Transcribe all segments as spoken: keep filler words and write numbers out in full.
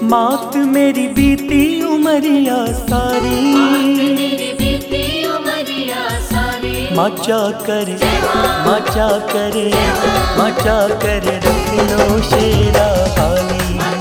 मात मेरी बीती उमरिया सारी, मचा करे मचा करे मचा करे रख लो शेरा वाली।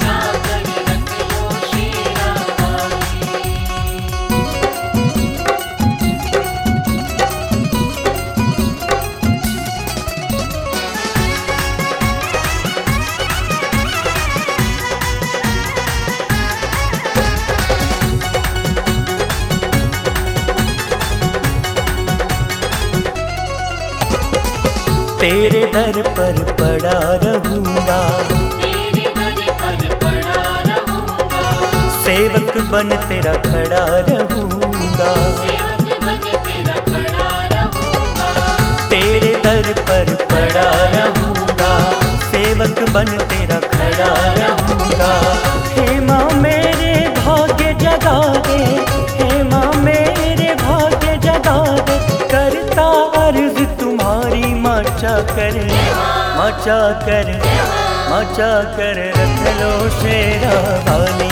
तेरे दर पर पड़ा रहूंगा, तेरे दर पर पड़ा रहूंगा, सेवक बन तेरा खड़ा रहूंगा, सेवक बन तेरा खड़ा रहूंगा। तेरे दर पर पड़ा रहूंगा, सेवक बन तेरा खड़ा रहूंगा। हे माँ मेरे भाग्य जगा दे, हे माँ मेरे भाग्य जगा दे, करता अर्ज तुम्हारी मचा करे मचा करे मचा करे रख लो शेरा वाली।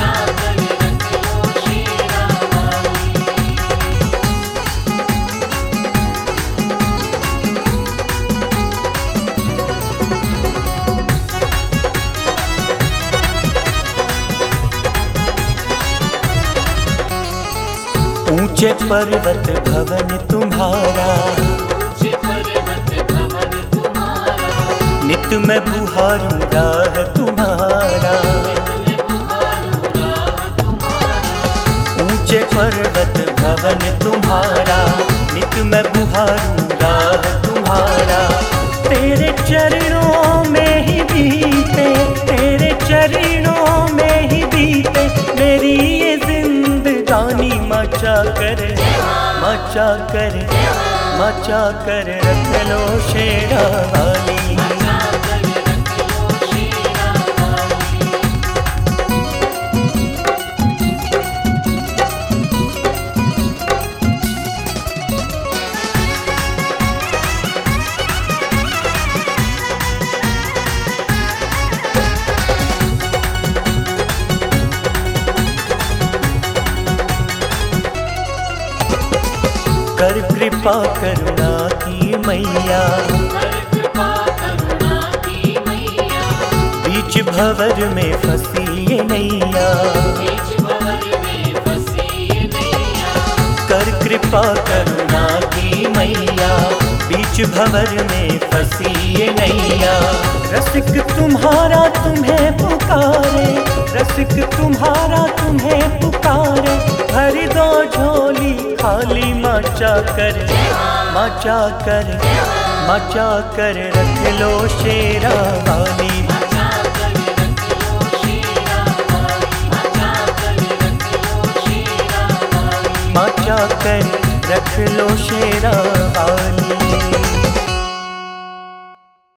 ऊंचे पर्वत भवन तुम्हारा, ऊंचे पर्वत भवन तुम्हारा, नित मैं बुहारूं राह तुम्हारा। मैं बुहारूं राह तुम्हारा, ऊंचे पर्वत भवन तुम्हारा, नित मैं बुहारूं राह तुम्हारा। तेरे चरणों में ही बीते, तेरे चरणों में ही बीते मेरी ये जिंदगानी। मचा करे मचा करे मचा करे रख लो शेरा वाली। कर कृपा करुणा की मैया, कर कृपा करुणा की मैया, बीच भंवर में फंसी ये नैया। बीच भंवर में फंसी ये नैया, कर कृपा करुणा की मैया, बीच भंवर में फंसी ये नैया। रसिक तुम्हारा तुम्हें पुकारे, रसिक तुम्हारा तुम्हें पुकारे, भर दो झोली खाली। मचा करे मचा करे मचा करे रख लो शेरा वाली। मचा करे रख लो शेरा वाली, मचा करे रख लो शेरा वाली, मचा कर रख लो शेरा वाली।